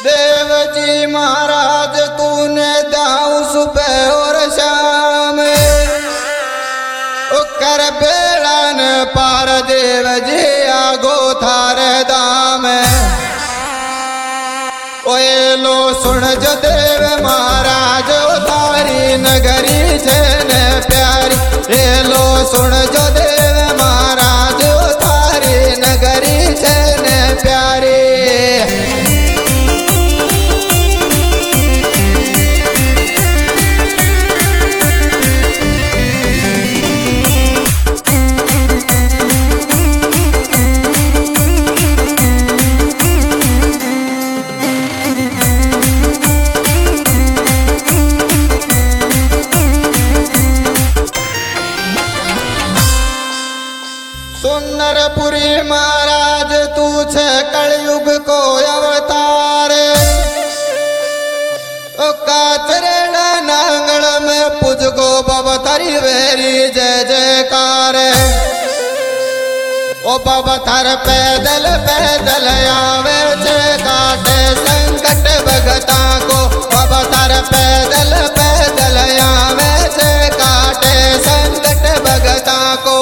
देव जी महाराज तूने दाऊ सुबह और शाम कर बेड़न पार देव जी आगो थारे दाम ओए लो सुन जो देव महाराज तारी नगरी छे ने प्यारी रे लो सुन जो देव महाराज तारी नगरी छे ने प्यारी। सुंदरपुरी महाराज तू छे कलयुग को अवतार काचरेड़ा नांगल में पुजगो बाबा थारी वेरी जय जयकार ओ बाबा थार पैदल पैदल आवे छे काटे संकट भगता को बाबा थार पैदल पैदल आवे छे काटे संकट भगता को।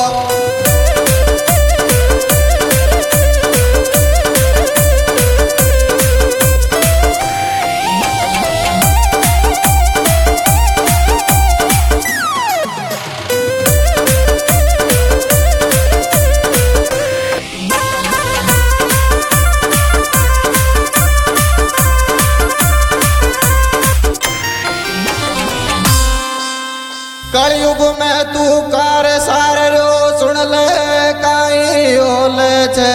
कलयुग में तू कार सार रो सुन ले काई ओले छे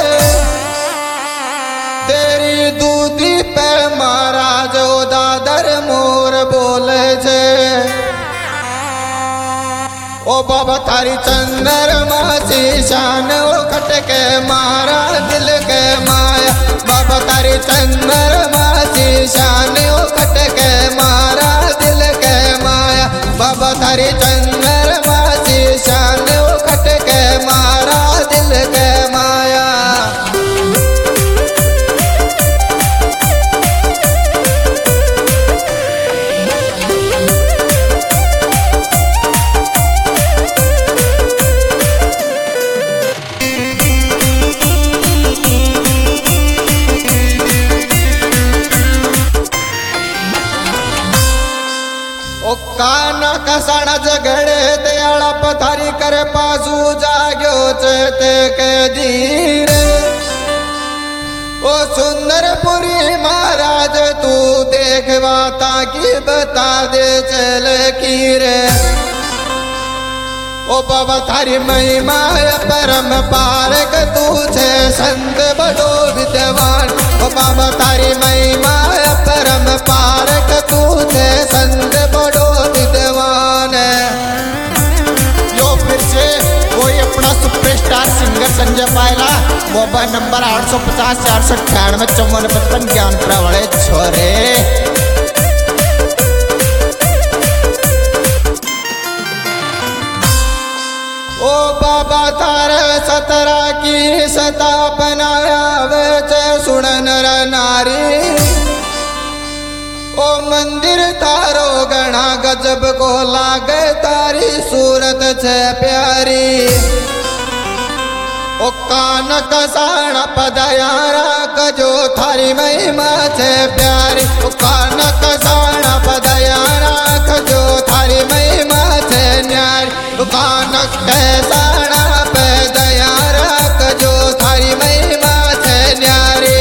तेरी दूधी पे महाराज दादर मोर बोले छे ओ बाबा थारी चंद्रमा सी शान ओ खटके मारा दिल के माया बाबा थारी चंद्रमा सी शान ओ खटके मारा दिल के माया बाबा थारी चंद्रमा सी शान ओ खटके मारा दिल के माया। ओ काना कसाना झगड़े दयाला पथारी करे पासू जाग्यो चेते के धीरे ओ सुंदरपुरी महाराज तू देखवा ताकि बता दे चल की रे ओ बाबा थारी महिमा परम पारक तू छे संत बड़ो विद्वान ओ बाबा थारी महिमा परम पारक तू छे संत बड़ो विद्वान। लो फिर से कोई अपना सुपरस्टार सिंगर संजय पायला मोबाइल नंबर 850 498 5455 ज्ञान प्रवड़े छोरे। ओ बाबा थारे 17 की स्थापना आवे छे सुन नर नारी ओ मंदिर थारो घना गजब को लागे तारी सूरत छे प्यारी ओ कान कसाण पदयारा कजो थारी महिमा छे प्यारी ओ कान कसाण पदयारा कजो थारी महिमा छे न्यारी ओ कान कसाण पदयारा कजो थारी महिमा छे न्यारी।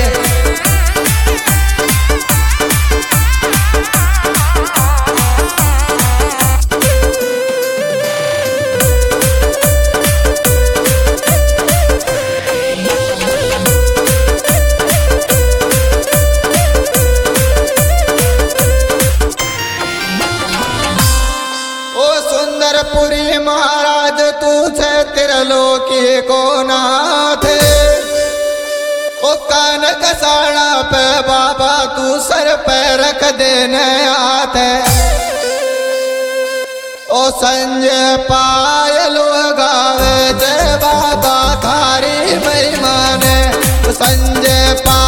सुंदरपुरी महाराज तू छे त्रिलोकी को नाथ ओ कान कसाना पे बाबा तू सर पे रख देने हाथ ओ संजय पायल गावे जय बाबा थारी महिमा ने संजय